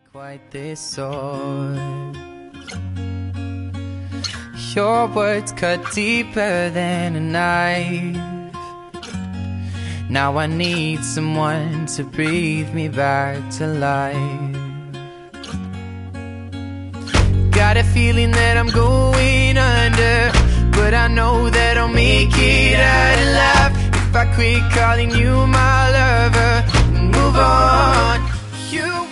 Quite this sword. Your words cut deeper than a knife. Now I need someone to breathe me back to life. Got a feeling that I'm going under, but I know that I'll make it out alive if I quit calling you my lover and move on. You